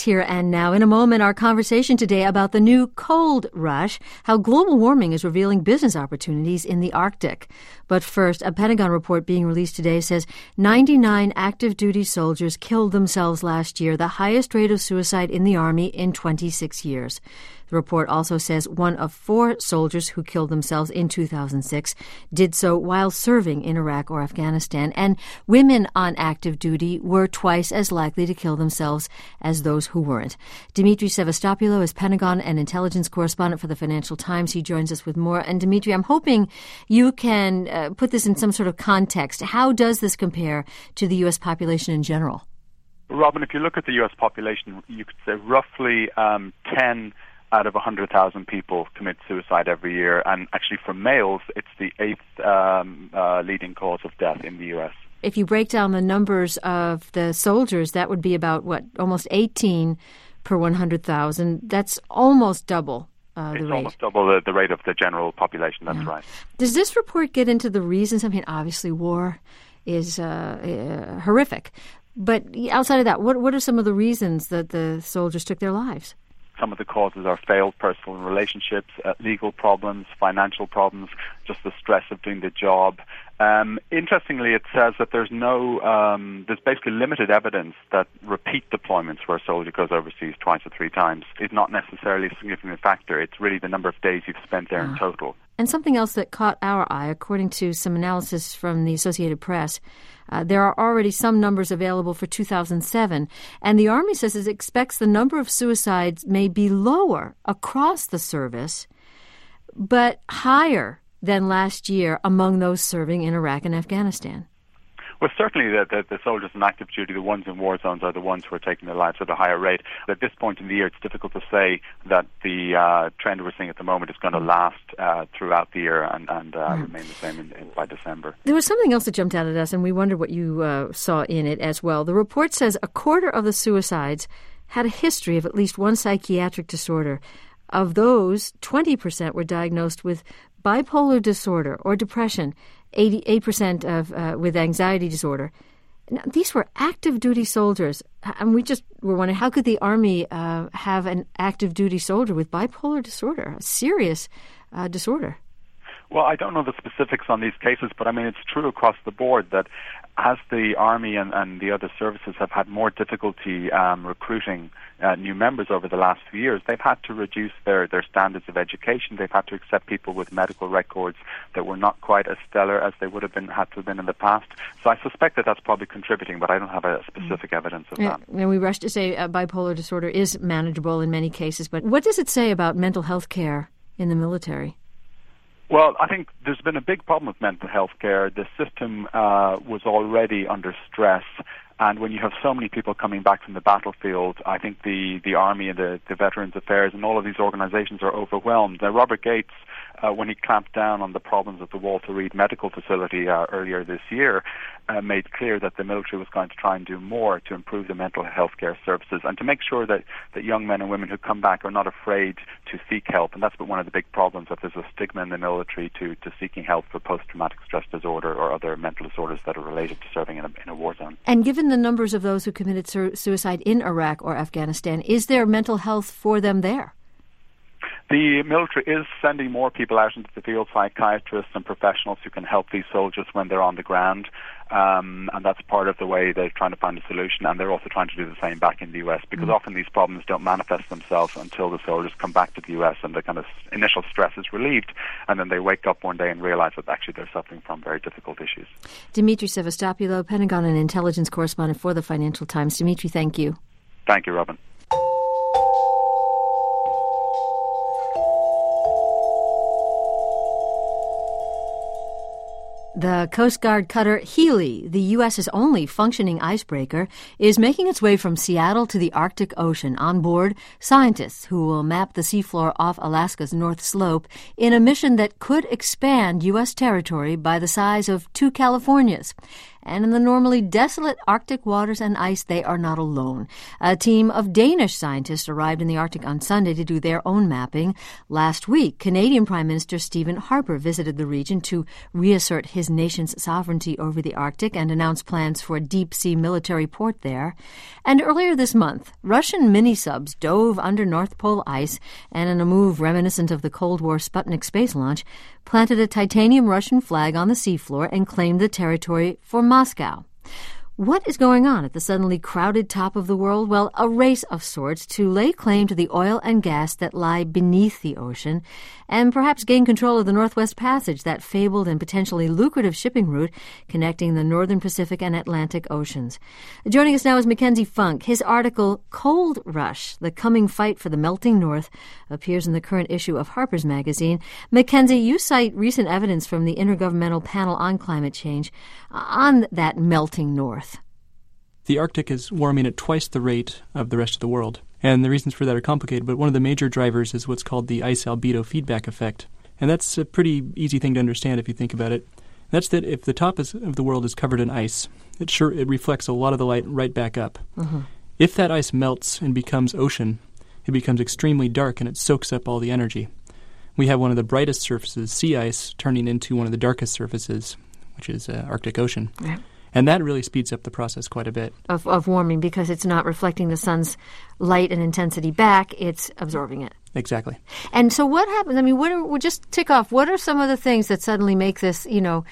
Here and Now. In a moment, our conversation today about the new cold rush, how global warming is revealing business opportunities in the Arctic. But first, a Pentagon report being released today says 99 active duty soldiers killed themselves last year, the highest rate of suicide in the Army in 26 years. The report also says 1 of 4 soldiers who killed themselves in 2006 did so while serving in Iraq or Afghanistan, and women on active duty were twice as likely to kill themselves as those who weren't. Dmitry Sevastopoulos is Pentagon and intelligence correspondent for the Financial Times. He joins us with more. And Dmitry, I'm hoping you can put this in some sort of context. How does this compare to the U.S. population in general? Robin, if you look at the U.S. population, you could say roughly 10 out of 100,000 people commit suicide every year. And actually for males, it's the 8th leading cause of death in the U.S. If you break down the numbers of the soldiers, that would be about, almost 18 per 100,000. That's almost double the rate. It's almost double the rate of the general population, that's right. Does this report get into the reasons? I mean, obviously war is horrific. But outside of that, what are some of the reasons that the soldiers took their lives? Some of the causes are failed personal relationships, legal problems, financial problems, just the stress of doing the job. Interestingly, it says that there's basically limited evidence that repeat deployments where a soldier goes overseas twice or 3 times is not necessarily a significant factor. It's really the number of days you've spent there in total. And something else that caught our eye, according to some analysis from the Associated Press, there are already some numbers available for 2007, and the Army says it expects the number of suicides may be lower across the service, but higher than last year among those serving in Iraq and Afghanistan. Well, certainly the soldiers in active duty, the ones in war zones, are the ones who are taking their lives at a higher rate. At this point in the year, it's difficult to say that the trend we're seeing at the moment is going to last throughout the year and remain the same by December. There was something else that jumped out at us, and we wondered what you saw in it as well. The report says a quarter of the suicides had a history of at least one psychiatric disorder. Of those, 20% were diagnosed with bipolar disorder or depression, 88% of with anxiety disorder. Now, these were active duty soldiers, and we just were wondering, how could the Army have an active duty soldier with bipolar disorder, a serious disorder? Well, I don't know the specifics on these cases, but I mean, it's true across the board that as the Army and the other services have had more difficulty recruiting new members over the last few years, they've had to reduce their standards of education. They've had to accept people with medical records that were not quite as stellar as they would have had to have been in the past. So I suspect that that's probably contributing, but I don't have a specific evidence of that. And we rush to say bipolar disorder is manageable in many cases, but what does it say about mental health care in the military? Well, I think there's been a big problem with mental health care. The system was already under stress, and when you have so many people coming back from the battlefield, I think the Army and the Veterans Affairs and all of these organizations are overwhelmed. Robert Gates, when he clamped down on the problems at the Walter Reed Medical Facility earlier this year, made clear that the military was going to try and do more to improve the mental health care services and to make sure that young men and women who come back are not afraid to seek help. And that's been one of the big problems, that there's a stigma in the military to seeking help for post-traumatic stress disorder or other mental disorders that are related to serving in a war zone. And given the numbers of those who committed suicide in Iraq or Afghanistan, is there mental health for them there? The military is sending more people out into the field, psychiatrists and professionals who can help these soldiers when they're on the ground. And that's part of the way they're trying to find a solution. And they're also trying to do the same back in the U.S. because often these problems don't manifest themselves until the soldiers come back to the U.S. and the kind of initial stress is relieved. And then they wake up one day and realize that actually they're suffering from very difficult issues. Dmitry Sevastopoulos, Pentagon and intelligence correspondent for the Financial Times. Dmitry, thank you. Thank you, Robin. The Coast Guard cutter Healy, the U.S.'s only functioning icebreaker, is making its way from Seattle to the Arctic Ocean. On board, scientists who will map the seafloor off Alaska's North Slope in a mission that could expand U.S. territory by the size of 2 Californias. And in the normally desolate Arctic waters and ice, they are not alone. A team of Danish scientists arrived in the Arctic on Sunday to do their own mapping. Last week, Canadian Prime Minister Stephen Harper visited the region to reassert his nation's sovereignty over the Arctic and announce plans for a deep-sea military port there. And earlier this month, Russian mini-subs dove under North Pole ice and, in a move reminiscent of the Cold War Sputnik space launch, planted a titanium Russian flag on the seafloor and claimed the territory for Moscow. What is going on at the suddenly crowded top of the world? Well, a race of sorts to lay claim to the oil and gas that lie beneath the ocean and perhaps gain control of the Northwest Passage, that fabled and potentially lucrative shipping route connecting the Northern Pacific and Atlantic Oceans. Joining us now is Mackenzie Funk. His article, Cold Rush, The Coming Fight for the Melting North, appears in the current issue of Harper's Magazine. Mackenzie, you cite recent evidence from the Intergovernmental Panel on Climate Change on that melting north. The Arctic is warming at twice the rate of the rest of the world. And the reasons for that are complicated, but one of the major drivers is what's called the ice albedo feedback effect. And that's a pretty easy thing to understand if you think about it. That's that if the top of the world is covered in ice, it reflects a lot of the light right back up. Mm-hmm. If that ice melts and becomes ocean, it becomes extremely dark and it soaks up all the energy. We have one of the brightest surfaces, sea ice, turning into one of the darkest surfaces, which is Arctic Ocean. Yeah. And that really speeds up the process quite a bit. Of warming, because it's not reflecting the sun's light and intensity back, it's absorbing it. Exactly. And so what happens? I mean, we'll just tick off. What are some of the things that suddenly make this,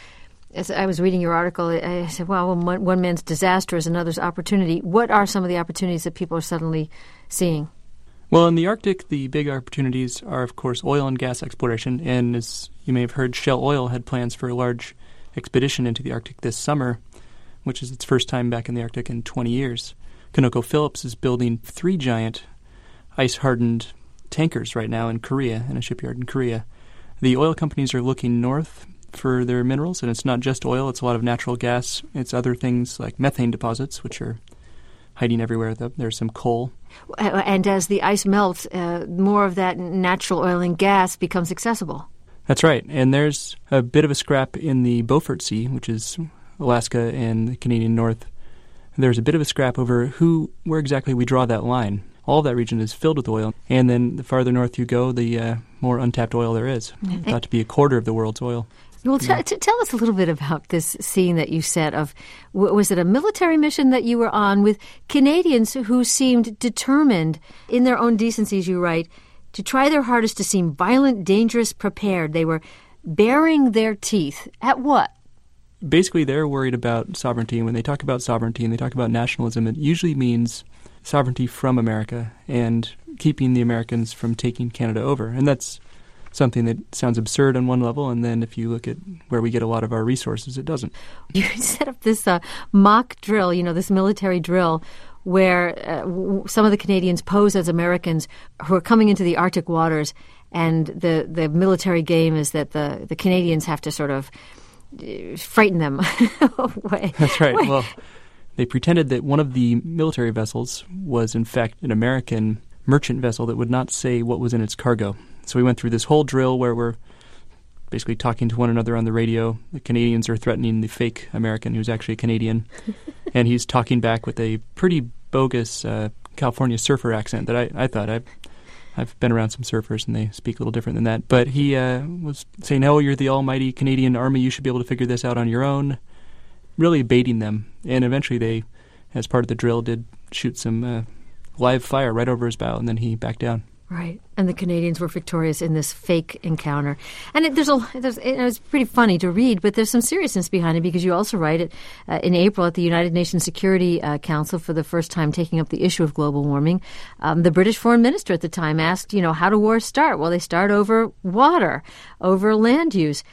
as I was reading your article, I said, well, one man's disaster is another's opportunity. What are some of the opportunities that people are suddenly seeing? Well, in the Arctic, the big opportunities are, of course, oil and gas exploration. And as you may have heard, Shell Oil had plans for a large expedition into the Arctic this summer, which is its first time back in the Arctic in 20 years. ConocoPhillips is building 3 giant ice-hardened tankers right now in Korea, in a shipyard in Korea. The oil companies are looking north for their minerals, and it's not just oil, it's a lot of natural gas. It's other things like methane deposits, which are hiding everywhere. There's some coal. And as the ice melts, more of that natural oil and gas becomes accessible. That's right, and there's a bit of a scrap in the Beaufort Sea, which is Alaska and the Canadian North. There's a bit of a scrap over where exactly we draw that line. All of that region is filled with oil, and then the farther north you go, the more untapped oil there is. It's thought to be a quarter of the world's oil. Well, tell us a little bit about this scene that you said of, was it a military mission that you were on with Canadians who seemed determined, in their own decency, as you write, to try their hardest to seem violent, dangerous, prepared. They were baring their teeth. At what? Basically, they're worried about sovereignty, and when they talk about sovereignty and they talk about nationalism, it usually means sovereignty from America and keeping the Americans from taking Canada over. And that's something that sounds absurd on one level, and then if you look at where we get a lot of our resources, it doesn't. You set up this mock drill, this military drill, where some of the Canadians pose as Americans who are coming into the Arctic waters, and the military game is that the Canadians have to sort of frighten them away. That's right. Well, they pretended that one of the military vessels was, in fact, an American merchant vessel that would not say what was in its cargo. So we went through this whole drill where we're basically talking to one another on the radio. The Canadians are threatening the fake American who's actually a Canadian, and he's talking back with a pretty bogus California surfer accent that I thought I've been around some surfers, and they speak a little different than that. But he was saying, oh, you're the almighty Canadian Army. You should be able to figure this out on your own, really baiting them. And eventually they, as part of the drill, did shoot some live fire right over his bow, and then he backed down. Right. And the Canadians were victorious in this fake encounter. And it's pretty funny to read, but there's some seriousness behind it, because you also write it in April at the United Nations Security Council, for the first time taking up the issue of global warming. The British foreign minister at the time asked, how do wars start? Well, they start over water, over land use.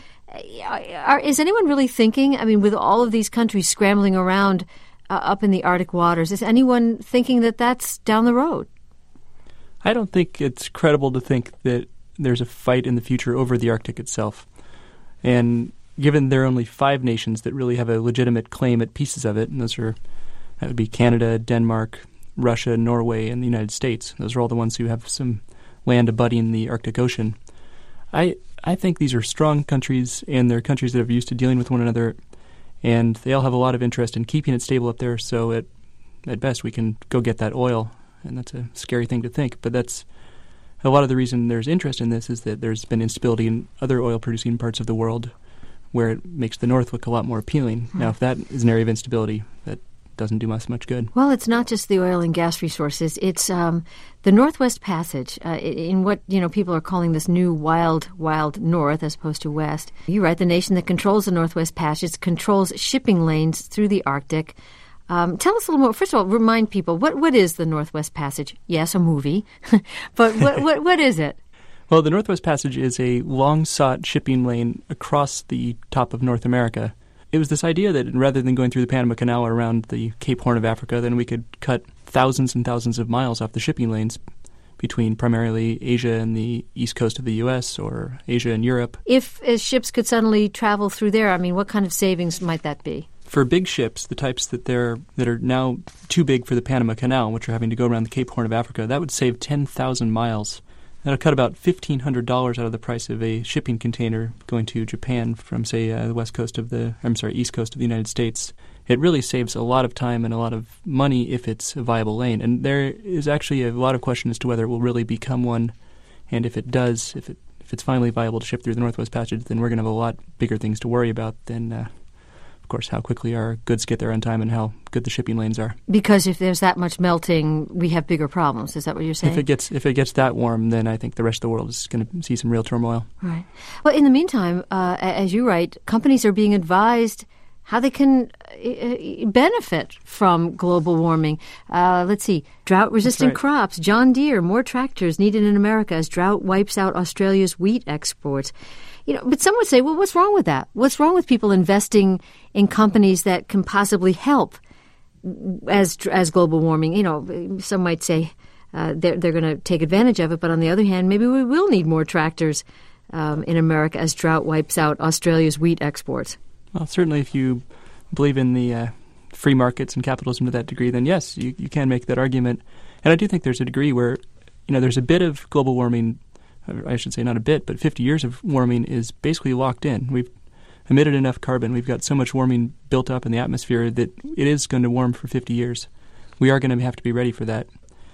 Is anyone really thinking, with all of these countries scrambling around up in the Arctic waters, is anyone thinking that that's down the road? I don't think it's credible to think that there's a fight in the future over the Arctic itself. And given there are only 5 nations that really have a legitimate claim at pieces of it, and that would be Canada, Denmark, Russia, Norway, and the United States. Those are all the ones who have some land abutting the Arctic Ocean. I think these are strong countries, and they're countries that are used to dealing with one another. And they all have a lot of interest in keeping it stable up there, so at best we can go get that oil. And that's a scary thing to think, but that's a lot of the reason there's interest in this is that there's been instability in other oil-producing parts of the world where it makes the North look a lot more appealing. Now, if that is an area of instability, that doesn't do us much good. Well, it's not just the oil and gas resources. It's the Northwest Passage, in what people are calling this new wild north as opposed to west. You're right, the nation that controls the Northwest Passage controls shipping lanes through the Arctic. Tell us a little more. First of all, remind people, what is the Northwest Passage? Yes, a movie, but what is it? Well, the Northwest Passage is a long-sought shipping lane across the top of North America. It was this idea that rather than going through the Panama Canal or around the Cape Horn of Africa, then we could cut thousands and thousands of miles off the shipping lanes between primarily Asia and the east coast of the U.S. or Asia and Europe. If ships could suddenly travel through there, what kind of savings might that be? For big ships, the types that are now too big for the Panama Canal, which are having to go around the Cape Horn of Africa, that would save 10,000 miles. That'll cut about $1,500 out of the price of a shipping container going to Japan from, say, the east coast of the United States. It really saves a lot of time and a lot of money if it's a viable lane. And there is actually a lot of question as to whether it will really become one. And if it does, if it's finally viable to ship through the Northwest Passage, then we're going to have a lot bigger things to worry about than of course, how quickly our goods get there on time and how good the shipping lanes are. Because if there's that much melting, we have bigger problems. Is that what you're saying? If it gets that warm, then I think the rest of the world is going to see some real turmoil. Right. Well, in the meantime, as you write, companies are being advised how they can benefit from global warming. Let's see. Drought-resistant crops, John Deere, more tractors needed in America as drought wipes out Australia's wheat exports. But some would say, well, what's wrong with that? What's wrong with people investing in companies that can possibly help as global warming? Some might say they're going to take advantage of it, but on the other hand, maybe we will need more tractors in America as drought wipes out Australia's wheat exports. Well, certainly if you believe in the free markets and capitalism to that degree, then yes, you can make that argument. And I do think there's a degree where, there's a bit of global warming. I should say not a bit, but 50 years of warming is basically locked in. We've emitted enough carbon. We've got so much warming built up in the atmosphere that it is going to warm for 50 years. We are going to have to be ready for that.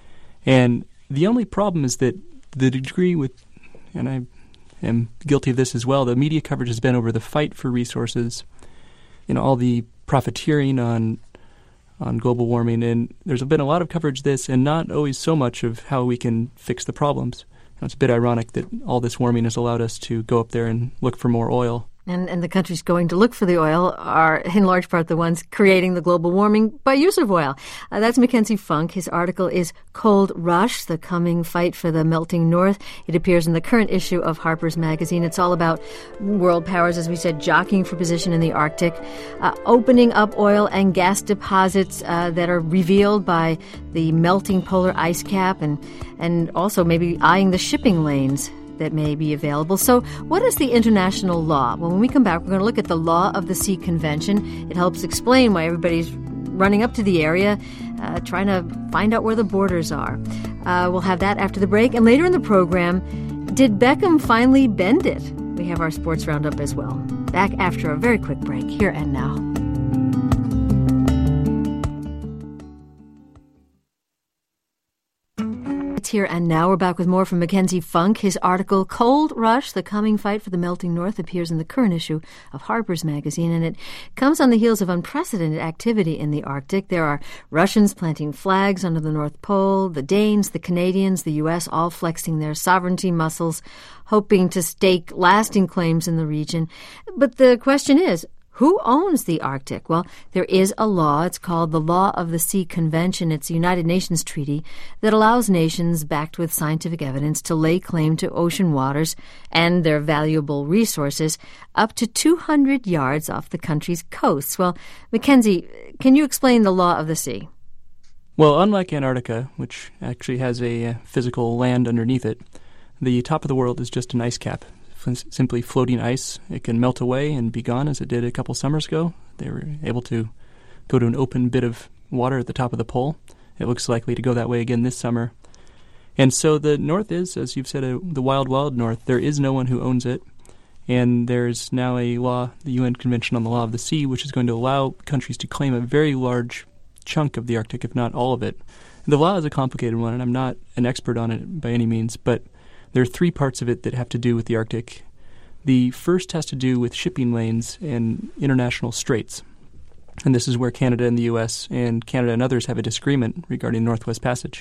And the only problem is that the degree and I am guilty of this as well, the media coverage has been over the fight for resources, all the profiteering on global warming. And there's been a lot of coverage of this and not always so much of how we can fix the problems. It's a bit ironic that all this warming has allowed us to go up there and look for more oil. And the countries going to look for the oil are, in large part, the ones creating the global warming by use of oil. That's Mackenzie Funk. His article is Cold Rush, the Coming Fight for the Melting North. It appears in the current issue of Harper's Magazine. It's all about world powers, as we said, jockeying for position in the Arctic, opening up oil and gas deposits that are revealed by the melting polar ice cap, and also maybe eyeing the shipping lanes that may be available. So what is the international law? Well, when we come back, we're going to look at the Law of the Sea Convention. It helps explain why everybody's running up to the area, trying to find out where the borders are. We'll have that after the break. And later in the program, did Beckham finally bend it? We have our sports roundup as well. Back after a very quick break, here and now. Here and now. We're back with more from Mackenzie Funk. His article, Cold Rush, the Coming Fight for the Melting North, appears in the current issue of Harper's Magazine, and it comes on the heels of unprecedented activity in the Arctic. There are Russians planting flags under the North Pole, the Danes, the Canadians, the U.S., all flexing their sovereignty muscles, hoping to stake lasting claims in the region. But the question is, who owns the Arctic? Well, there is a law. It's called the Law of the Sea Convention. It's a United Nations treaty that allows nations backed with scientific evidence to lay claim to ocean waters and their valuable resources up to 200 yards off the country's coasts. Well, Mackenzie, can you explain the Law of the Sea? Well, unlike Antarctica, which actually has a physical land underneath it, the top of the world is just an ice cap. Simply floating ice. It can melt away and be gone, as it did a couple summers ago. They were able to go to an open bit of water at the top of the pole. It looks likely to go that way again this summer. And so the North is, as you've said, the wild, wild North. There is no one who owns it. And there's now a law, the UN Convention on the Law of the Sea, which is going to allow countries to claim a very large chunk of the Arctic, if not all of it. The law is a complicated one, and I'm not an expert on it by any means, but there are three parts of it that have to do with the Arctic. The first has to do with shipping lanes and international straits. And this is where Canada and the U.S. and Canada and others have a disagreement regarding Northwest Passage.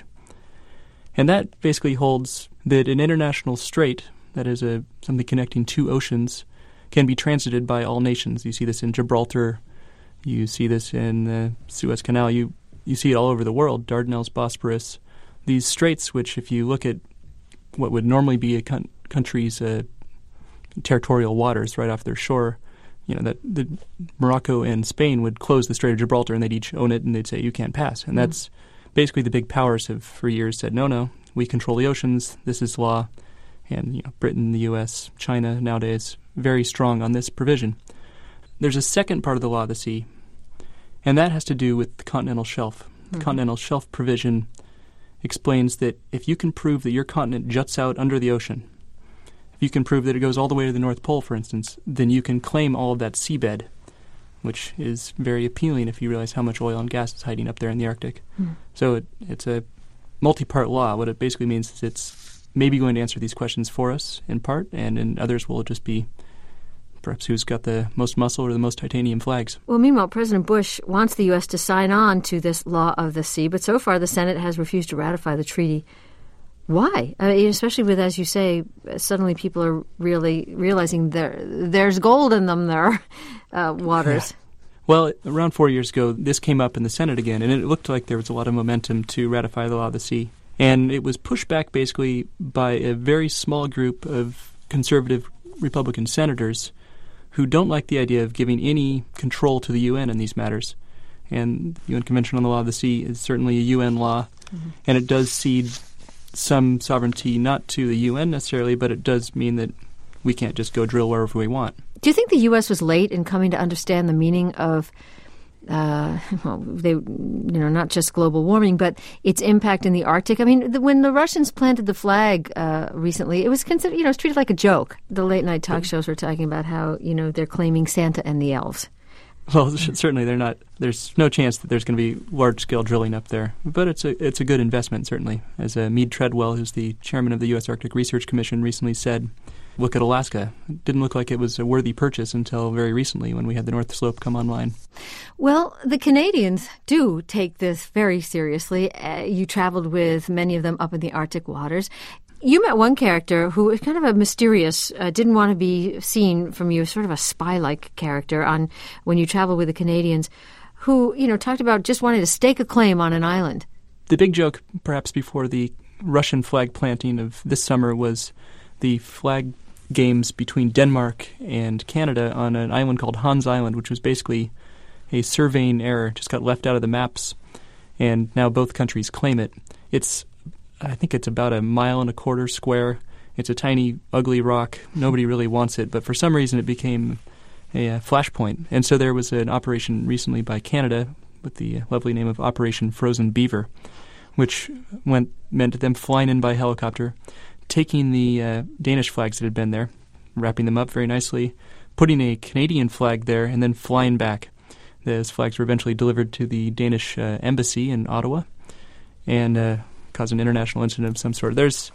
And that basically holds that an international strait, that is something connecting two oceans, can be transited by all nations. You see this in Gibraltar. You see this in the Suez Canal. You see it all over the world, Dardanelles, Bosporus. These straits, which if you look at what would normally be a country's territorial waters right off their shore, that Morocco and Spain would close the Strait of Gibraltar and they'd each own it and they'd say, you can't pass. And that's basically the big powers have for years said, no, we control the oceans, this is law. And Britain, the U.S., China nowadays, very strong on this provision. There's a second part of the law of the sea, and that has to do with the continental shelf. The continental shelf provision explains that if you can prove that your continent juts out under the ocean, if you can prove that it goes all the way to the North Pole, for instance, then you can claim all of that seabed, which is very appealing if you realize how much oil and gas is hiding up there in the Arctic. So it's a multi-part law. What it basically means is it's maybe going to answer these questions for us in part, and in others will just be perhaps who's got the most muscle or the most titanium flags. Well, meanwhile, President Bush wants the U.S. to sign on to this law of the sea, but so far the Senate has refused to ratify the treaty. Why? Especially with, as you say, suddenly people are really realizing there's gold in them, their waters. Yeah. Well, around 4 years ago, this came up in the Senate again, and it looked like there was a lot of momentum to ratify the law of the sea. And it was pushed back basically by a very small group of conservative Republican senators who don't like the idea of giving any control to the UN in these matters. And the UN Convention on the Law of the Sea is certainly a UN law, and it does cede some sovereignty not to the UN necessarily, but it does mean that we can't just go drill wherever we want. Do you think the U.S. was late in coming to understand the meaning of not just global warming, but its impact in the Arctic? I mean, when the Russians planted the flag recently, it was considered, it was treated like a joke. The late night talk shows were talking about how, they're claiming Santa and the elves. Well, certainly they're not. There's no chance that there's going to be large-scale drilling up there. But it's a good investment, certainly. As Meade Treadwell, who's the chairman of the U.S. Arctic Research Commission, recently said, look at Alaska. It didn't look like it was a worthy purchase until very recently when we had the North Slope come online. Well, the Canadians do take this very seriously. You traveled with many of them up in the Arctic waters. You met one character who was kind of a mysterious, didn't want to be seen from you, sort of a spy-like character when you traveled with the Canadians, who, talked about just wanting to stake a claim on an island. The big joke, perhaps before the Russian flag planting of this summer, was the flag games between Denmark and Canada on an island called Hans Island, which was basically a surveying error, just got left out of the maps, and now both countries claim it. I think it's about 1.25 miles square. It's a tiny, ugly rock. Nobody really wants it, but for some reason it became a flashpoint. And so there was an operation recently by Canada with the lovely name of Operation Frozen Beaver, which meant them flying in by helicopter, taking the Danish flags that had been there, wrapping them up very nicely, putting a Canadian flag there, and then flying back. Those flags were eventually delivered to the Danish embassy in Ottawa and caused an international incident of some sort. There's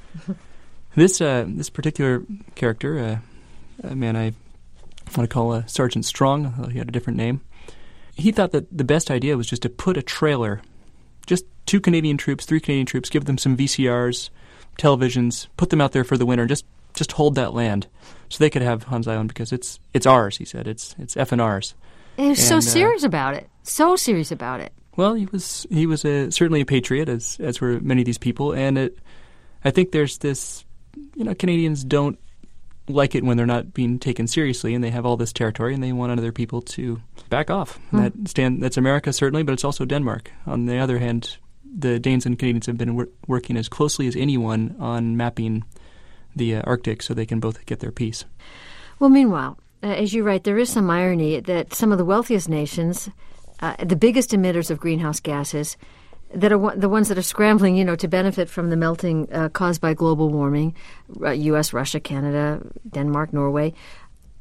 this particular character, a man I want to call Sergeant Strong, although he had a different name. He thought that the best idea was just to put a trailer, just 2 Canadian troops, 3 Canadian troops, give them some VCRs, televisions, put them out there for the winter, just hold that land so they could have Hans Island because it's ours, he said. It's effing ours. And he was so serious about it. So serious about it. Well, he was certainly a patriot, as were many of these people, and I think there's this, Canadians don't like it when they're not being taken seriously, and they have all this territory, and they want other people to back off. That's America, certainly, but it's also Denmark. On the other hand, the Danes and Canadians have been working as closely as anyone on mapping the Arctic so they can both get their piece. Well, meanwhile, as you write, there is some irony that some of the wealthiest nations, the biggest emitters of greenhouse gases, that are the ones that are scrambling, to benefit from the melting caused by global warming, U.S., Russia, Canada, Denmark, Norway,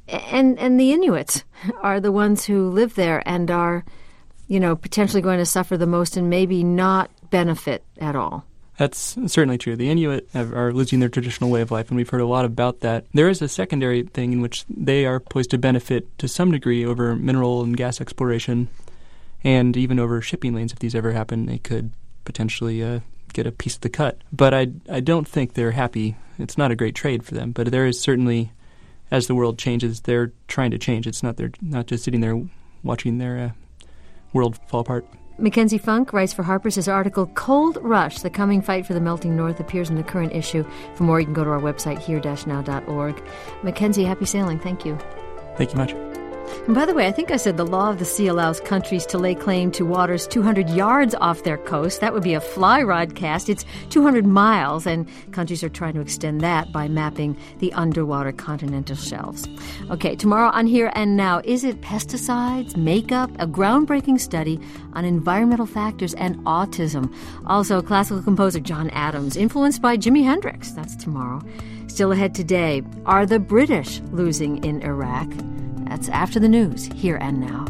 And the Inuits are the ones who live there and are, potentially going to suffer the most and maybe not benefit at all. That's certainly true. The Inuit are losing their traditional way of life, and we've heard a lot about that. There is a secondary thing in which they are poised to benefit to some degree over mineral and gas exploration, and even over shipping lanes. If these ever happen, they could potentially get a piece of the cut. But I don't think they're happy. It's not a great trade for them. But there is certainly, as the world changes, they're trying to change. They're not just sitting there watching their world fall apart. Mackenzie Funk writes for Harper's. His article, Cold Rush, The Coming Fight for the Melting North, appears in the current issue. For more, you can go to our website, here-now.org. Mackenzie, happy sailing. Thank you. Thank you much. And by the way, I think I said the law of the sea allows countries to lay claim to waters 200 yards off their coast. That would be a fly rod cast. It's 200 miles, and countries are trying to extend that by mapping the underwater continental shelves. Okay, tomorrow on Here and Now, is it pesticides, makeup, a groundbreaking study on environmental factors and autism? Also, classical composer John Adams, influenced by Jimi Hendrix. That's tomorrow. Still ahead today, are the British losing in Iraq? That's after the news, Here and Now.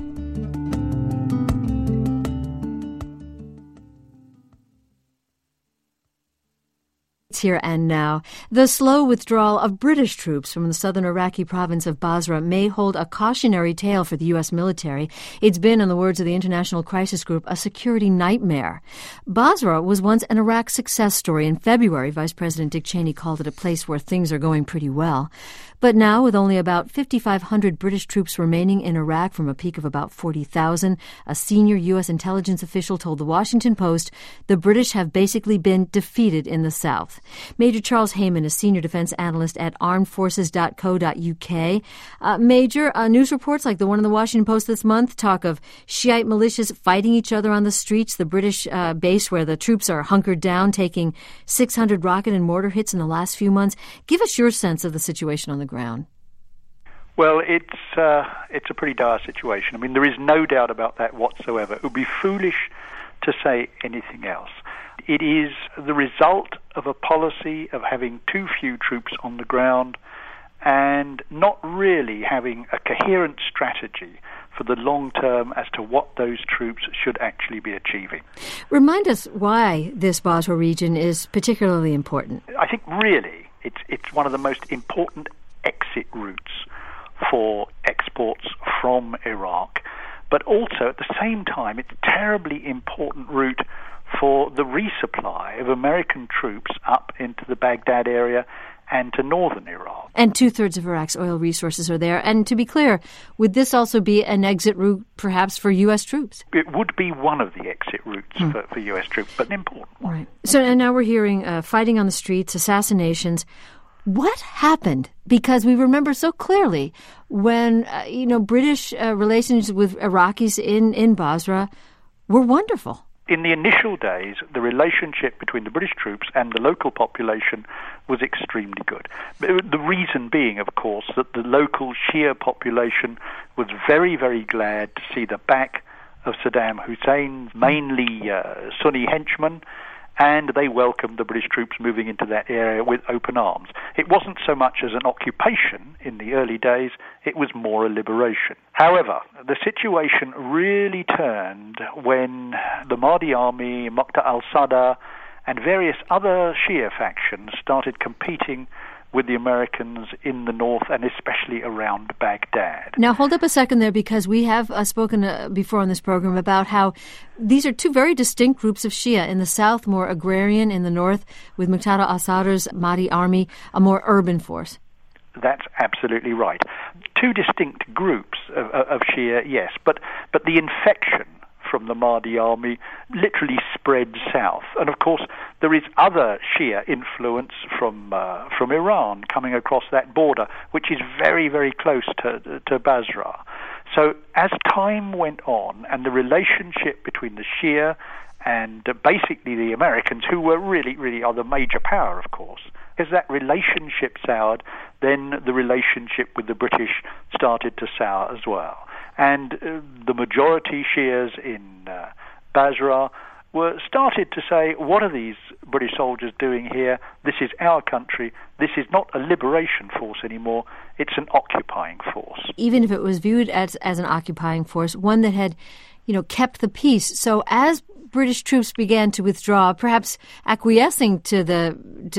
It's Here and Now. The slow withdrawal of British troops from the southern Iraqi province of Basra may hold a cautionary tale for the U.S. military. It's been, in the words of the International Crisis Group, a security nightmare. Basra was once an Iraq success story. In February, Vice President Dick Cheney called it a place where things are going pretty well. But now, with only about 5,500 British troops remaining in Iraq from a peak of about 40,000, a senior U.S. intelligence official told The Washington Post the British have basically been defeated in the south. Major Charles Heyman is senior defense analyst at armedforces.co.uk. Major, news reports like the one in The Washington Post this month talk of Shiite militias fighting each other on the streets, the British base where the troops are hunkered down, taking 600 rocket and mortar hits in the last few months. Give us your sense of the situation on the ground. Well, it's a pretty dire situation. I mean, there is no doubt about that whatsoever. It would be foolish to say anything else. It is the result of a policy of having too few troops on the ground and not really having a coherent strategy for the long term as to what those troops should actually be achieving. Remind us why this Basra region is particularly important. I think really it's one of the most important exit routes for exports from Iraq, but also at the same time it's a terribly important route for the resupply of American troops up into the Baghdad area and to northern Iraq. And 2/3 of Iraq's oil resources are there. And to be clear, would this also be an exit route perhaps for U.S. troops? It would be one of the exit routes for U.S. troops, but an important one. Right. So and now we're hearing fighting on the streets, assassinations. What happened? Because we remember so clearly when, British relations with Iraqis in Basra were wonderful. In the initial days, the relationship between the British troops and the local population was extremely good. The reason being, of course, that the local Shia population was very, very glad to see the back of Saddam Hussein's mainly Sunni henchmen, and they welcomed the British troops moving into that area with open arms. It wasn't so much as an occupation in the early days, it was more a liberation. However, the situation really turned when the Mahdi army, Muqtada al-Sadr, and various other Shia factions started competing with the Americans in the north and especially around Baghdad. Now, hold up a second there, because we have spoken before on this program about how these are two very distinct groups of Shia. In the south, more agrarian; in the north, with Muqtada al-Sadr's Mahdi army, a more urban force. That's absolutely right. Two distinct groups of Shia, yes, but the infection from the Mahdi army literally spread south. And of course, there is other Shia influence from Iran coming across that border, which is very, very close to Basra. So as time went on and the relationship between the Shia and basically the Americans, who were really are the major power, of course, as that relationship soured, then the relationship with the British started to sour as well. And the majority Shias in Basra started to say, what are these British soldiers doing here? This is our country. This is not a liberation force anymore. It's an occupying force. Even if it was viewed as an occupying force, one that had, kept the peace. So as British troops began to withdraw, perhaps acquiescing to the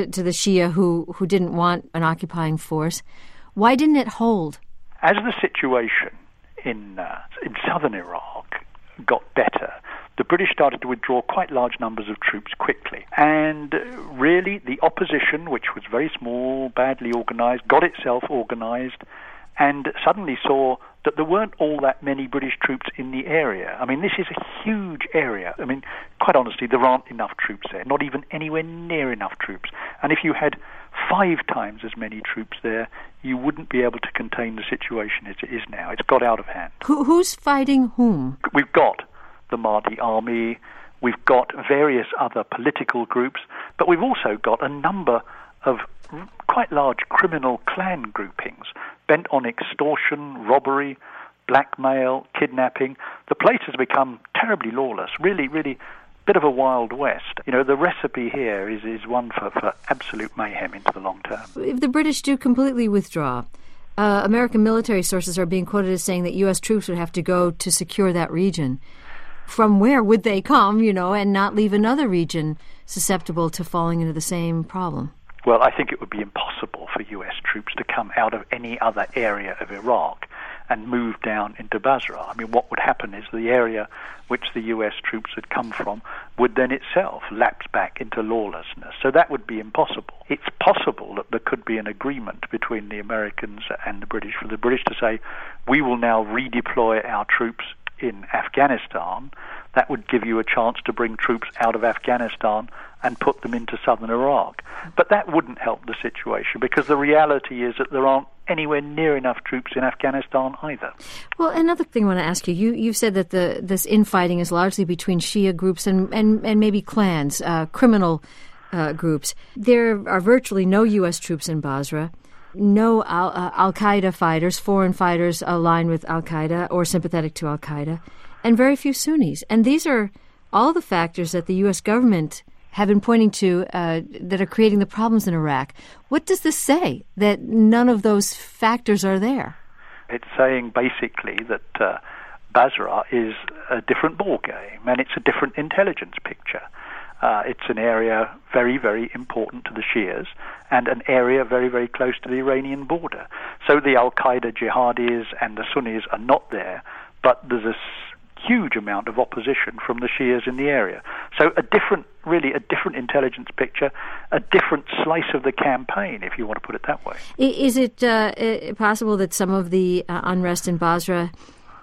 Shia who didn't want an occupying force, why didn't it hold? As the situation in southern Iraq got better, the British started to withdraw quite large numbers of troops quickly. And really, the opposition, which was very small, badly organized, got itself organized, and suddenly saw that there weren't all that many British troops in the area. I mean, this is a huge area. I mean, quite honestly, there aren't enough troops there, not even anywhere near enough troops. And if you had 5 times as many troops there, you wouldn't be able to contain the situation as it is now. It's got out of hand. Who's fighting whom? We've got the Mahdi army, we've got various other political groups, but we've also got a number of quite large criminal clan groupings bent on extortion, robbery, blackmail, kidnapping. The place has become terribly lawless, really, really bit of a Wild West. The recipe here is one for absolute mayhem into the long term. If the British do completely withdraw, American military sources are being quoted as saying that U.S. troops would have to go to secure that region. From where would they come, and not leave another region susceptible to falling into the same problem? Well, I think it would be impossible for U.S. troops to come out of any other area of Iraq and move down into Basra. I mean, what would happen is the area which the U.S. troops had come from would then itself lapse back into lawlessness. So that would be impossible. It's possible that there could be an agreement between the Americans and the British, for the British to say, we will now redeploy our troops in Afghanistan. That would give you a chance to bring troops out of Afghanistan and put them into southern Iraq. But that wouldn't help the situation, because the reality is that there aren't anywhere near enough troops in Afghanistan either. Well, another thing I want to ask you, you've said that this infighting is largely between Shia groups and maybe clans, criminal groups. There are virtually no U.S. troops in Basra, no Al-Qaeda fighters, foreign fighters aligned with Al-Qaeda or sympathetic to Al-Qaeda, and very few Sunnis. And these are all the factors that the U.S. government have been pointing to that are creating the problems in Iraq. What does this say, that none of those factors are there? It's saying basically that Basra is a different ballgame, and it's a different intelligence picture. It's an area very, very important to the Shias and an area very, very close to the Iranian border. So the Al-Qaeda jihadis and the Sunnis are not there, but there's a huge amount of opposition from the Shias in the area. So really a different intelligence picture, a different slice of the campaign, if you want to put it that way. Is it possible that some of the unrest in Basra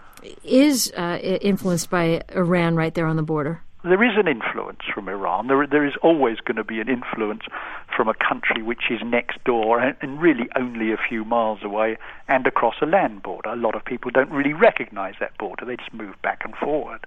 is influenced by Iran right there on the border? There is an influence from Iran. There is always going to be an influence from a country which is next door and really only a few miles away and across a land border. A lot of people don't really recognize that border. They just move back and forward.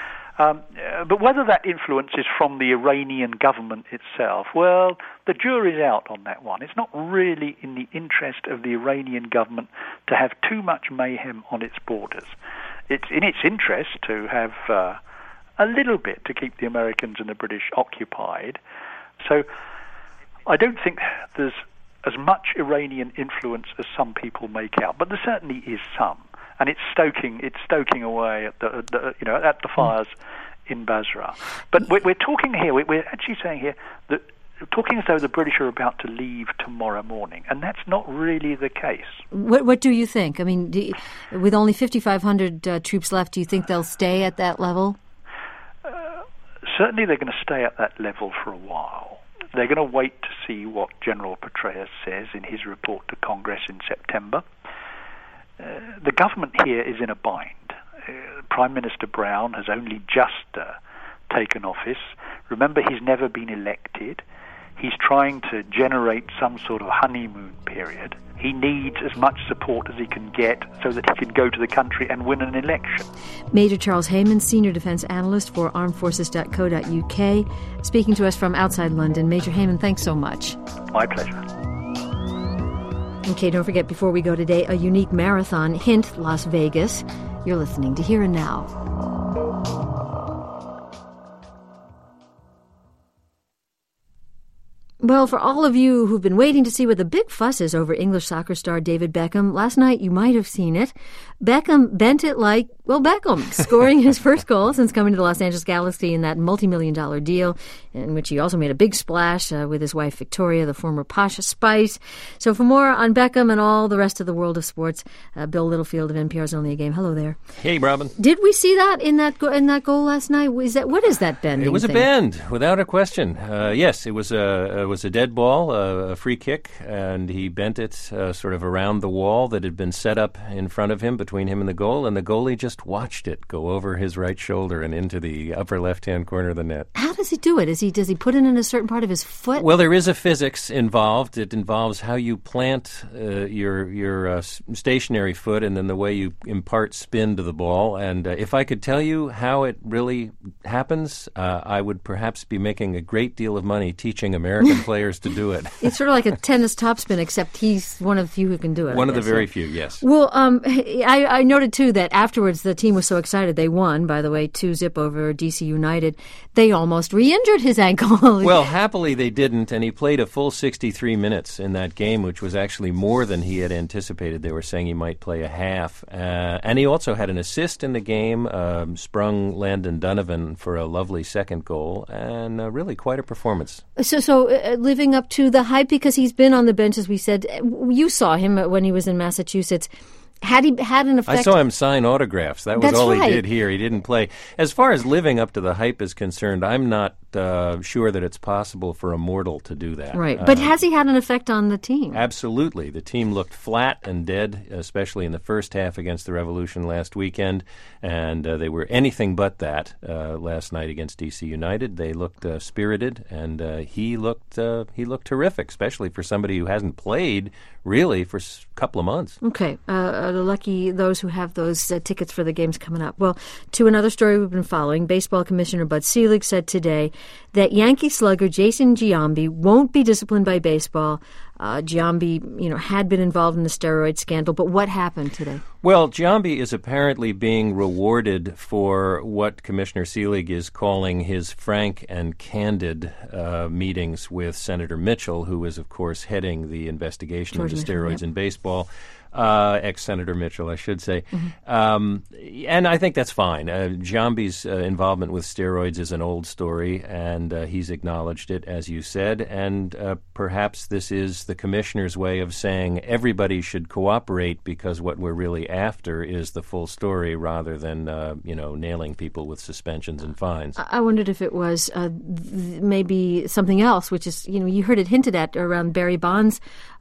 But whether that influence is from the Iranian government itself, well, the jury's out on that one. It's not really in the interest of the Iranian government to have too much mayhem on its borders. It's in its interest to have a little bit to keep the Americans and the British occupied. So I don't think there's as much Iranian influence as some people make out, but there certainly is some, and it's stoking away at the fires in Basra. But we're talking here. We're actually saying here that talking as though the British are about to leave tomorrow morning, and that's not really the case. What do you think? I mean, with only 5,500 troops left, do you think they'll stay at that level? Certainly they're going to stay at that level for a while. They're going to wait to see what General Petraeus says in his report to Congress in September. The government here is in a bind. Prime Minister Brown has only just taken office. Remember, he's never been elected. He's trying to generate some sort of honeymoon period. He needs as much support as he can get so that he can go to the country and win an election. Major Charles Hayman, Senior Defence Analyst for armedforces.co.uk, speaking to us from outside London. Major Hayman, thanks so much. My pleasure. Okay, don't forget, before we go today, a unique marathon, hint, Las Vegas. You're listening to Here and Now. Well, for all of you who've been waiting to see what the big fuss is over English soccer star David Beckham, last night you might have seen it. Beckham bent it like, well, Beckham, scoring his first goal since coming to the Los Angeles Galaxy in that multi-million-dollar deal, in which he also made a big splash with his wife Victoria, the former Pasha Spice. So for more on Beckham and all the rest of the world of sports, Bill Littlefield of NPR's Only a Game. Hello there. Hey, Robin. Did we see that in that goal last night? What is that bending? It was thing? A bend, without a question. Yes, it was a dead ball, a free kick, and he bent it sort of around the wall that had been set up in front of him, between him and the goal, and the goalie just watched it go over his right shoulder and into the upper left-hand corner of the net. How does he do it? Does he put it in a certain part of his foot? Well, there is a physics involved. It involves how you plant your stationary foot and then the way you impart spin to the ball. And if I could tell you how it really happens, I would perhaps be making a great deal of money teaching American players to do it. It's sort of like a tennis topspin, except he's one of the few who can do it. One of the very few, yes. Well, I noted, too, that afterwards the team was so excited. They won, by the way, 2-0 over D.C. United. They almost re-injured his ankle. Well, happily they didn't, and he played a full 63 minutes in that game, which was actually more than he had anticipated. They were saying he might play a half. And he also had an assist in the game, sprung Landon Donovan for a lovely second goal, and really quite a performance. So living up to the hype, because he's been on the bench, as we said. You saw him when he was in Massachusetts. Had he had an effect? I saw him sign autographs. That was That's all right. he did here. He didn't play. As far as living up to the hype is concerned, I'm not sure that it's possible for a mortal to do that. Right. But has he had an effect on the team? Absolutely. The team looked flat and dead, especially in the first half against the Revolution last weekend, and they were anything but that last night against D.C. United. They looked spirited, and he looked terrific, especially for somebody who hasn't played really for a couple of months. Okay. Lucky those who have those tickets for the games coming up. Well, to another story we've been following, Baseball Commissioner Bud Selig said today that Yankee slugger Jason Giambi won't be disciplined by baseball. Giambi, had been involved in the steroid scandal, but what happened today? Well, Giambi is apparently being rewarded for what Commissioner Selig is calling his frank and candid meetings with Senator Mitchell, who is, of course, heading the investigation into steroids in baseball. Ex-Senator Mitchell, I should say. Mm-hmm. And I think that's fine. Giambi's involvement with steroids is an old story, and he's acknowledged it, as you said. And perhaps this is the commissioner's way of saying everybody should cooperate, because what we're really after is the full story rather than, nailing people with suspensions and fines. I wondered if it was maybe something else, which is, you heard it hinted at around Barry Bonds'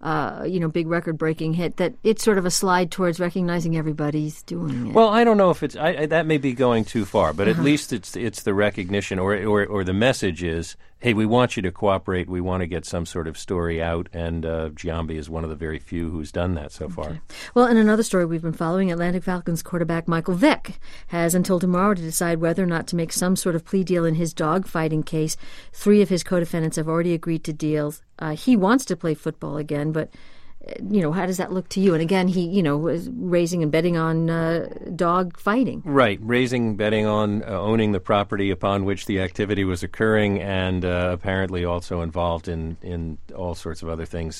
big record-breaking hit, that it's sort of a slide towards recognizing everybody's doing it. Well, I don't know if it's that may be going too far, but at least it's the recognition or the message is, hey, we want you to cooperate. We want to get some sort of story out, and Giambi is one of the very few who's done that so far. Well, in another story we've been following, Atlantic Falcons quarterback Michael Vick has until tomorrow to decide whether or not to make some sort of plea deal in his dogfighting case. 3 of his co-defendants have already agreed to deals. He wants to play football again, but how does that look to you? And again, he, was raising and betting on dog fighting. Right, raising, betting on owning the property upon which the activity was occurring, and apparently also involved in all sorts of other things.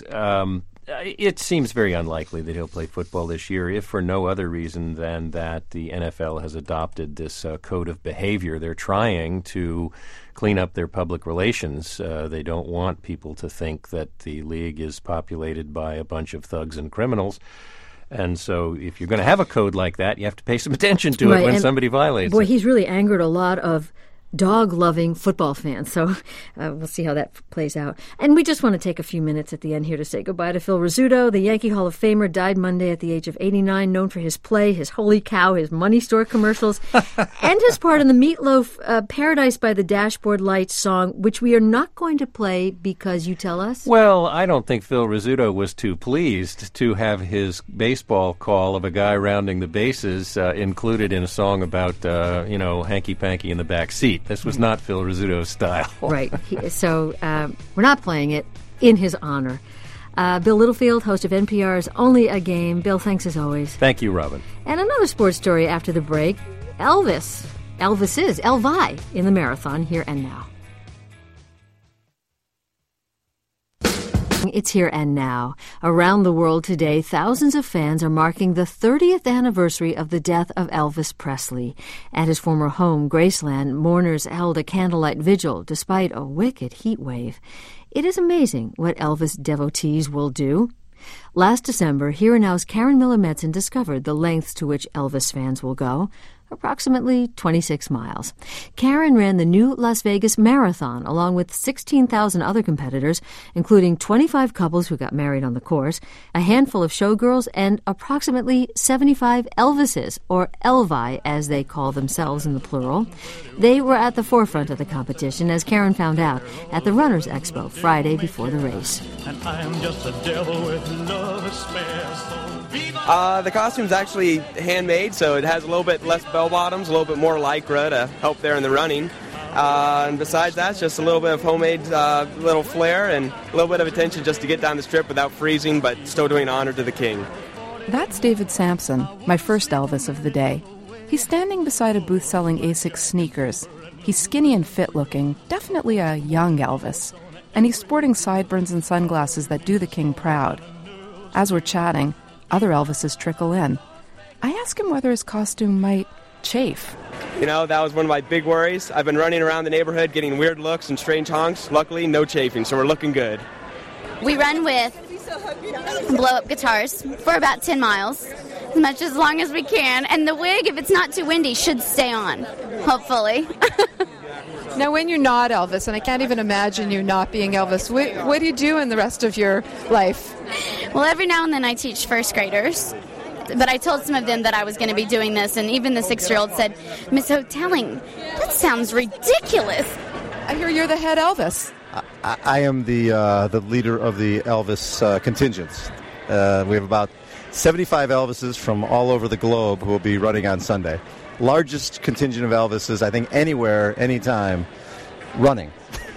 It seems very unlikely that he'll play football this year, if for no other reason than that the NFL has adopted this code of behavior. They're trying to clean up their public relations. They don't want people to think that the league is populated by a bunch of thugs and criminals. And so if you're going to have a code like that, you have to pay some attention to it when somebody violates it. Boy, he's really angered a lot of dog-loving football fans. So we'll see how that plays out. And we just want to take a few minutes at the end here to say goodbye to Phil Rizzuto. The Yankee Hall of Famer died Monday at the age of 89, known for his play, his Holy Cow, his Money Store commercials, and his part in the Meatloaf Paradise by the Dashboard Lights song, which we are not going to play because you tell us. Well, I don't think Phil Rizzuto was too pleased to have his baseball call of a guy rounding the bases included in a song about, hanky-panky in the back seat. This was not Phil Rizzuto's style. Right. So we're not playing it in his honor. Bill Littlefield, host of NPR's Only a Game. Bill, thanks as always. Thank you, Robin. And another sports story after the break. Elvis is Elvi in the marathon, here and now. It's here and now. Around the world today, thousands of fans are marking the 30th anniversary of the death of Elvis Presley. At his former home, Graceland, mourners held a candlelight vigil despite a wicked heat wave. It is amazing what Elvis devotees will do. Last December, Here and Now's Karen Miller-Metzen discovered the lengths to which Elvis fans will go. Approximately 26 miles. Karen ran the new Las Vegas Marathon along with 16,000 other competitors, including 25 couples who got married on the course, a handful of showgirls, and approximately 75 Elvises, or Elvi as they call themselves in the plural. They were at the forefront of the competition, as Karen found out, at the Runners Expo Friday before the race. And I am just a devil with love to spare, so the costume's actually handmade, so it has a little bit less bell bottoms, a little bit more lycra to help there in the running. And besides that, it's just a little bit of homemade little flair and a little bit of attention just to get down the strip without freezing, but still doing honor to the king. That's David Sampson, my first Elvis of the day. He's standing beside a booth selling Asics sneakers. He's skinny and fit-looking, definitely a young Elvis. And he's sporting sideburns and sunglasses that do the king proud. As we're chatting, other Elvises trickle in. I ask him whether his costume might chafe. You know, that was one of my big worries. I've been running around the neighborhood getting weird looks and strange honks. Luckily, no chafing, so we're looking good. We run with blow-up guitars for about 10 miles, as long as we can. And the wig, if it's not too windy, should stay on, hopefully. Now, when you're not Elvis, and I can't even imagine you not being Elvis, what do you do in the rest of your life? Well, every now and then I teach first graders. But I told some of them that I was going to be doing this, and even the 6-year-old said, Miss Hotelling, that sounds ridiculous. I hear you're the head Elvis. I am the leader of the Elvis contingents. We have about 75 Elvises from all over the globe who will be running on Sunday. Largest contingent of Elvises, I think, anywhere, anytime, running.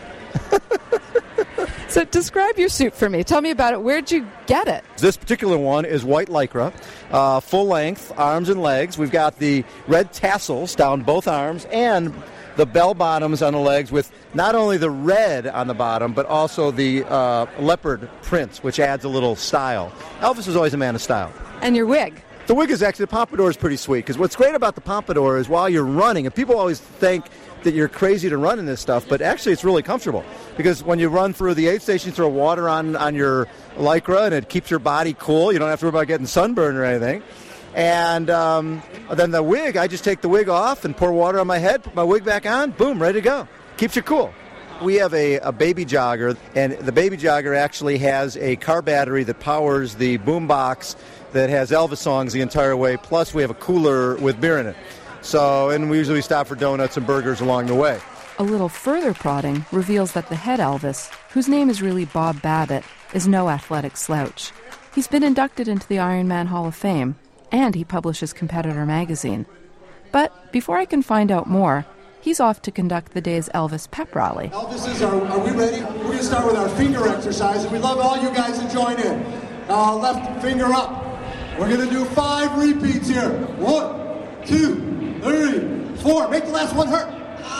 So describe your suit for me. Tell me about it. Where'd you get it? This particular one is white lycra, full length, arms and legs. We've got the red tassels down both arms and the bell bottoms on the legs with not only the red on the bottom, but also the leopard prints, which adds a little style. Elvis was always a man of style. And your wig? The wig is actually, the pompadour is pretty sweet, because what's great about the pompadour is while you're running, and people always think that you're crazy to run in this stuff, but actually it's really comfortable, because when you run through the aid station, you throw water on your lycra, and it keeps your body cool. You don't have to worry about getting sunburned or anything. And then the wig, I just take the wig off and pour water on my head, put my wig back on, boom, ready to go. Keeps you cool. We have a baby jogger, and the baby jogger actually has a car battery that powers the boom box that has Elvis songs the entire way, plus we have a cooler with beer in it. So, and we usually stop for donuts and burgers along the way. A little further prodding reveals that the head Elvis, whose name is really Bob Babbitt, is no athletic slouch. He's been inducted into the Iron Man Hall of Fame, and he publishes Competitor magazine. But before I can find out more, he's off to conduct the day's Elvis pep rally. Elvises, are we ready? We're going to start with our finger exercise, and we'd love all you guys to join in. Left finger up. We're going to do 5 repeats here. 1, 2, 3, 4. Make the last one hurt.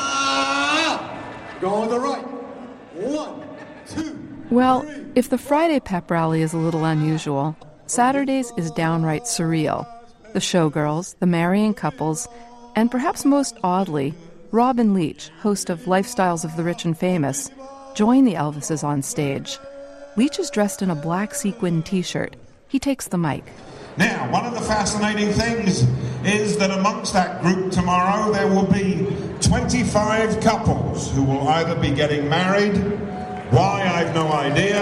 Go on the right. 1, 2. Well, 3, if the Friday pep rally is a little unusual, Saturdays is downright surreal. The showgirls, the marrying couples, and perhaps most oddly, Robin Leach, host of Lifestyles of the Rich and Famous, join the Elvises on stage. Leach is dressed in a black sequin t-shirt. He takes the mic. Now, one of the fascinating things is that amongst that group tomorrow there will be 25 couples who will either be getting married, why I've no idea,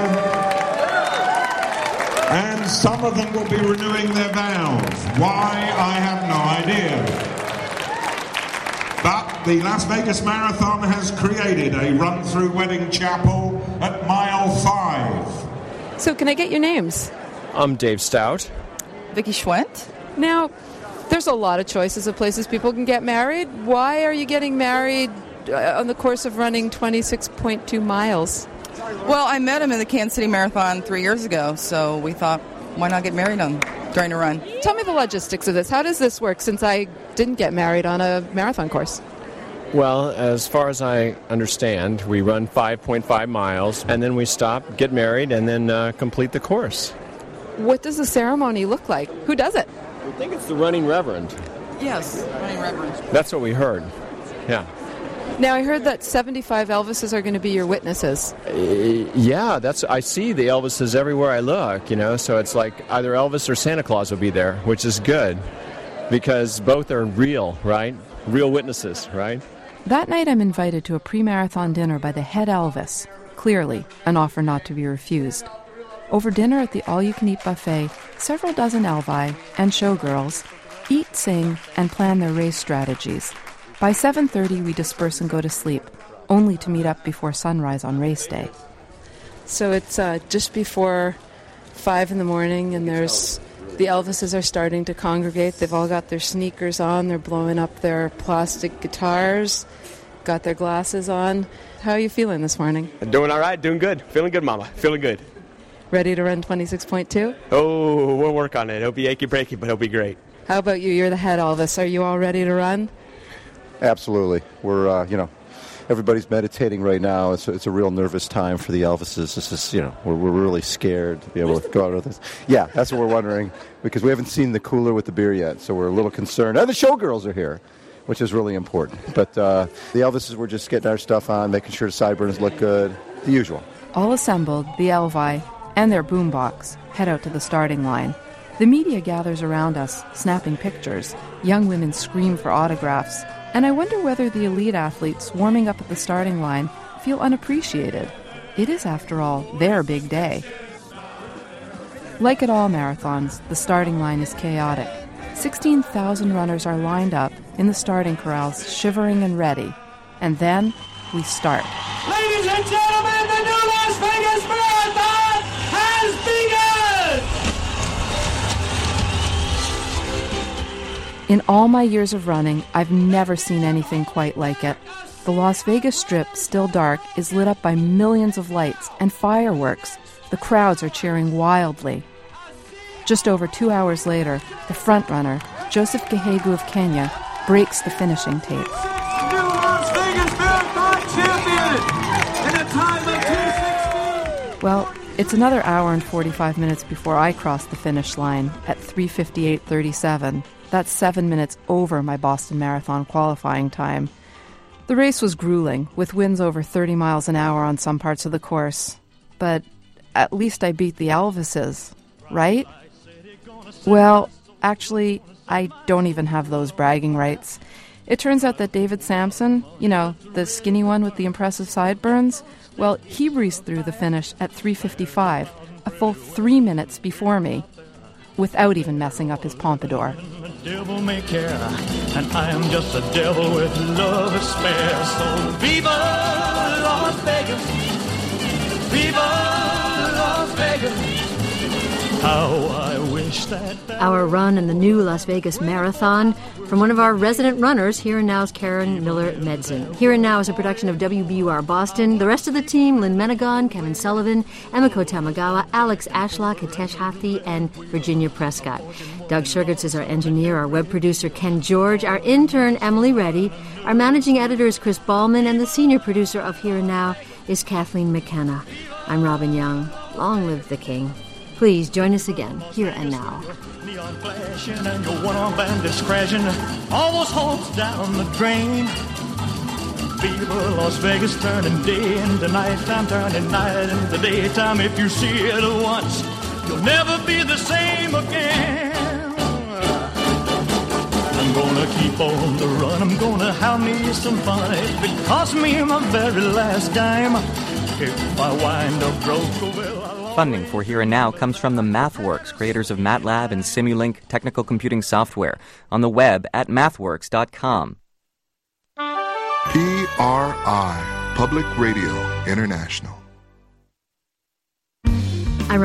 and some of them will be renewing their vows, why I have no idea. But the Las Vegas Marathon has created a run-through wedding chapel at mile 5. So can I get your names? I'm Dave Stout. Vicky Schwent. Now, there's a lot of choices of places people can get married. Why are you getting married on the course of running 26.2 miles? Well, I met him in the Kansas City Marathon 3 years ago, so we thought, why not get married during a run? Tell me the logistics of this. How does this work, since I didn't get married on a marathon course? Well, as far as I understand, we run 5.5 miles, and then we stop, get married, and then complete the course. What does the ceremony look like? Who does it? We think it's the running reverend. Yes, running reverend. That's what we heard. Yeah. Now, I heard that 75 Elvises are going to be your witnesses. Yeah, I see the Elvises everywhere I look, so it's like either Elvis or Santa Claus will be there, which is good, because both are real, right? Real witnesses, right? That night I'm invited to a pre-marathon dinner by the head Elvis. Clearly, an offer not to be refused. Over dinner at the all-you-can-eat buffet, several dozen Elvi and showgirls eat, sing, and plan their race strategies. By 7:30, we disperse and go to sleep, only to meet up before sunrise on race day. So it's just before 5 in the morning, and the Elvises are starting to congregate. They've all got their sneakers on. They're blowing up their plastic guitars, got their glasses on. How are you feeling this morning? Doing all right, doing good. Feeling good, Mama. Feeling good. Ready to run 26.2? Oh, we'll work on it. It'll be achy-breaky, but it'll be great. How about you? You're the head Elvis. Are you all ready to run? Absolutely. We're, everybody's meditating right now. It's a real nervous time for the Elvises. This is, we're really scared to be able to go out with this. Yeah, that's what we're wondering, because we haven't seen the cooler with the beer yet, so we're a little concerned. And the showgirls are here, which is really important. But the Elvises, we're just getting our stuff on, making sure the sideburns look good, the usual. All assembled, the Elvi and their boombox head out to the starting line. The media gathers around us, snapping pictures. Young women scream for autographs. And I wonder whether the elite athletes warming up at the starting line feel unappreciated. It is, after all, their big day. Like at all marathons, the starting line is chaotic. 16,000 runners are lined up in the starting corrals, shivering and ready. And then we start. Ladies and gentlemen, the new Las Vegas Marathon has begun! In all my years of running, I've never seen anything quite like it. The Las Vegas Strip, still dark, is lit up by millions of lights and fireworks. The crowds are cheering wildly. Just over 2 hours later, the front-runner, Joseph Gahegu of Kenya, breaks the finishing tape. New Las Vegas Marathon champion in a time of 2:16. Well, it's another hour and 45 minutes before I cross the finish line at 3:58:37. That's 7 minutes over my Boston Marathon qualifying time. The race was grueling, with winds over 30 miles an hour on some parts of the course. But at least I beat the Elvises, right? Well, actually, I don't even have those bragging rights. It turns out that David Sampson, the skinny one with the impressive sideburns, well, he breezed through the finish at 3:55, a full 3 minutes before me, without even messing up his pompadour. The devil may care, and I am just a devil with love to spare. So viva Las Vegas, viva Las Vegas. How I wish that Our run in the new Las Vegas Marathon from one of our resident runners, Here and Now's Karen Miller-Medson. Here and Now is a production of WBUR Boston. The rest of the team, Lynn Menegon, Kevin Sullivan, Emiko Tamagawa, Alex Ashlock, Hitesh Hathi, and Virginia Prescott. Doug Shergitz is our engineer, our web producer, Ken George, our intern, Emily Reddy, our managing editor is Chris Ballman, and the senior producer of Here and Now is Kathleen McKenna. I'm Robin Young. Long live the King. Please join us again, Here and Now. neon flashing and your one-arm bandits crashing, all those hopes down the drain. Viva Las Vegas, turning day into nighttime, turning night into daytime. If you see it once, you'll never be the same again. I'm gonna keep on the run, I'm gonna have me some fun. If it costs me my very last dime, if I wind up broke, well, Funding for Here and Now comes from the MathWorks, creators of MATLAB and Simulink technical computing software, on the web at mathworks.com. PRI, Public Radio International.